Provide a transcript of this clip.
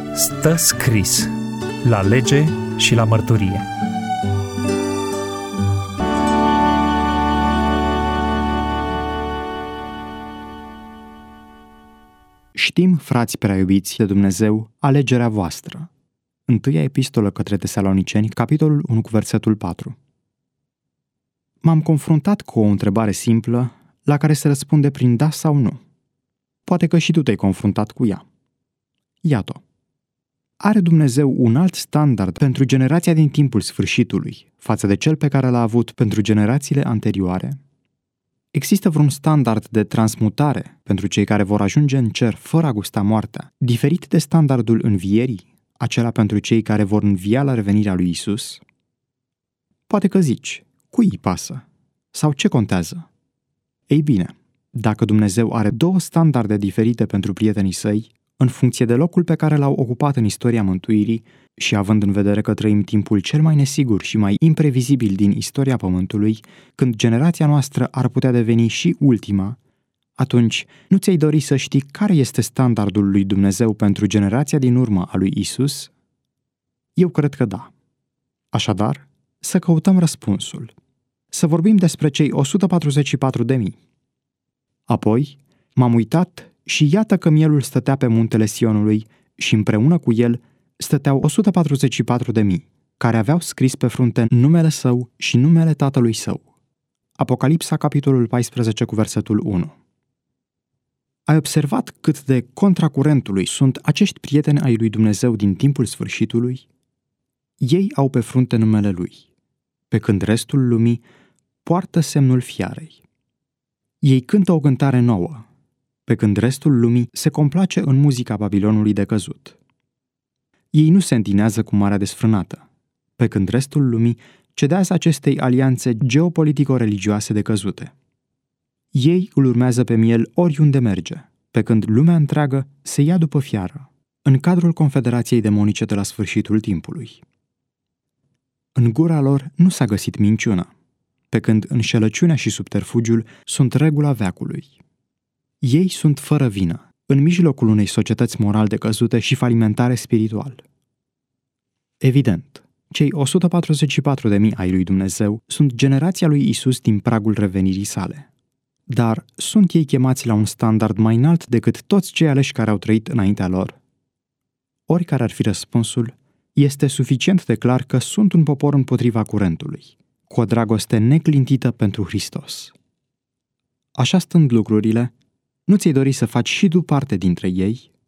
Stă scris la lege și la mărturie. Știm, frați prea iubiți de Dumnezeu, alegerea voastră. Întâia epistolă către Tesaloniceni, capitolul 1 cu versetul 4. M-am confruntat cu o întrebare simplă la care se răspunde prin da sau nu. Poate că și tu te-ai confruntat cu ea. Iată. Are Dumnezeu un alt standard pentru generația din timpul sfârșitului față de cel pe care l-a avut pentru generațiile anterioare? Există vreun standard de transmutare pentru cei care vor ajunge în cer fără a gusta moartea, diferit de standardul învierii, acela pentru cei care vor învia la revenirea lui Isus? Poate că zici, cui îi pasă? Sau ce contează? Ei bine, dacă Dumnezeu are două standarde diferite pentru prietenii săi, în funcție de locul pe care l-au ocupat în istoria mântuirii și având în vedere că trăim timpul cel mai nesigur și mai imprevizibil din istoria Pământului, când generația noastră ar putea deveni și ultima, atunci nu ți-ai dori să știi care este standardul lui Dumnezeu pentru generația din urmă a lui Isus? Eu cred că da. Așadar, să căutăm răspunsul. Să vorbim despre cei 144.000. Apoi, m-am uitat și iată că mielul stătea pe muntele Sionului și împreună cu el stăteau 144.000, care aveau scris pe frunte numele său și numele tatălui său. Apocalipsa, capitolul 14, cu versetul 1. Ai observat cât de contracurentului sunt acești prieteni ai lui Dumnezeu din timpul sfârșitului? Ei au pe frunte numele lui, pe când restul lumii poartă semnul fiarei. Ei cântă o cântare nouă, pe când restul lumii se complace în muzica Babilonului de căzut. Ei nu se întinează cu marea desfrânată, pe când restul lumii cedează acestei alianțe geopolitico-religioase de căzute. Ei îl urmează pe miel oriunde merge, pe când lumea întreagă se ia după fiară, în cadrul confederației demonice de la sfârșitul timpului. În gura lor nu s-a găsit minciună, pe când înșelăciunea și subterfugiul sunt regula veacului. Ei sunt fără vină, în mijlocul unei societăți moral decăzute și falimentare spiritual. Evident, cei 144.000 ai lui Dumnezeu sunt generația lui Isus din pragul revenirii sale. Dar sunt ei chemați la un standard mai înalt decât toți cei aleși care au trăit înaintea lor? Oricare ar fi răspunsul, este suficient de clar că sunt un popor împotriva curentului, cu o dragoste neclintită pentru Hristos. Așa stând lucrurile, nu ți-ai dori să faci și tu parte dintre ei?